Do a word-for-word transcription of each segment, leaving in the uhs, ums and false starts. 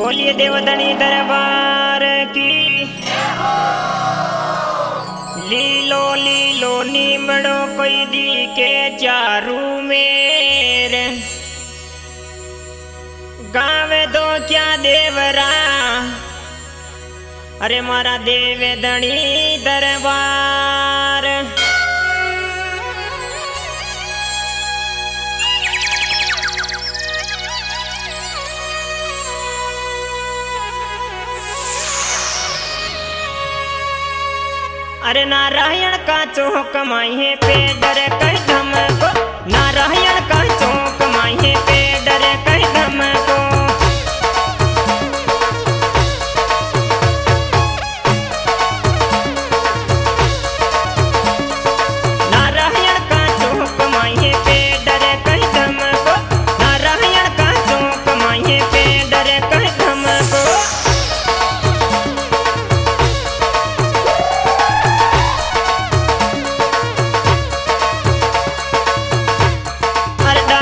बोलिए देवधनी दरबार की। लीलो लीलो नीमड़ो कोई दी के चारू मेरे गावे दो क्या देवरा। अरे मारा देवधनी दरबार। अरे नारायण का चौक माहे पे डर कई धम को। नारायण का चौक माहे पे डर कई धम को। नारायण का चौक माहे पे डर कई धम को। नारायण का चौक माहे पे डर कई धम को। अरे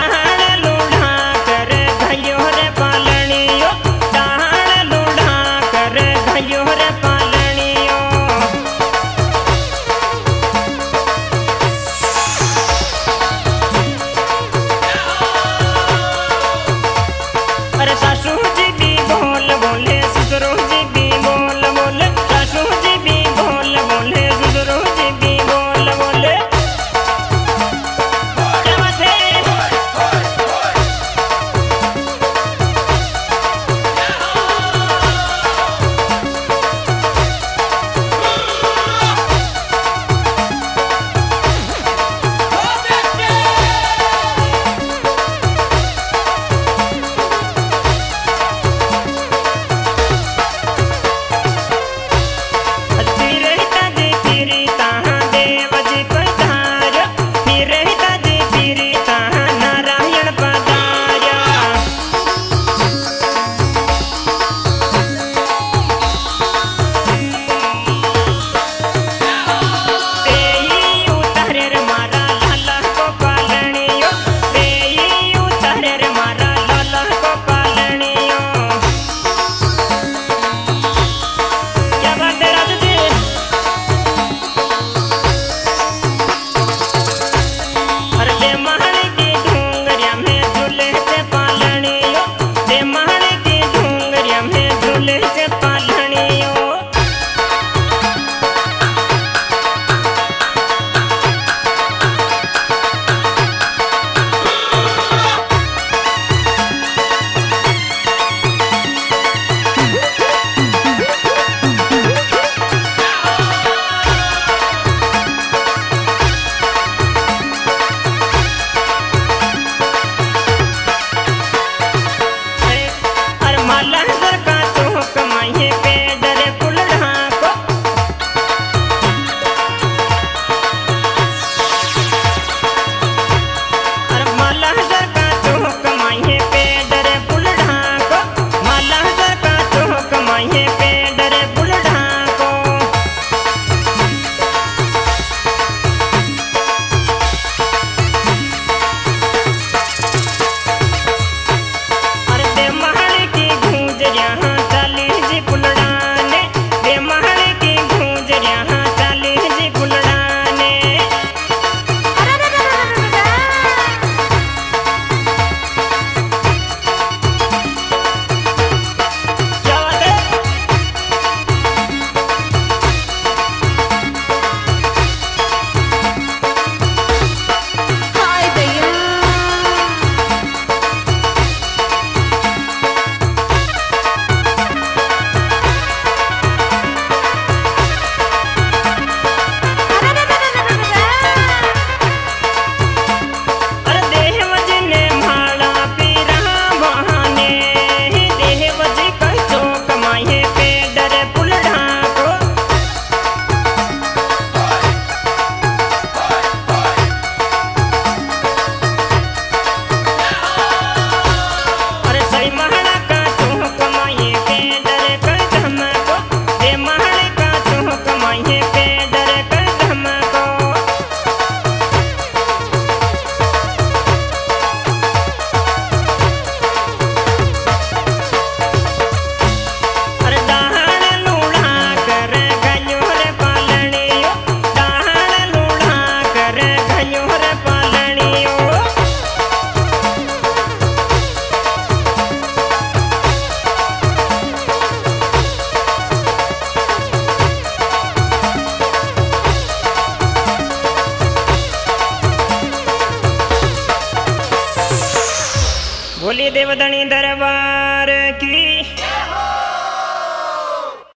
बोली देवधनी दरबार की।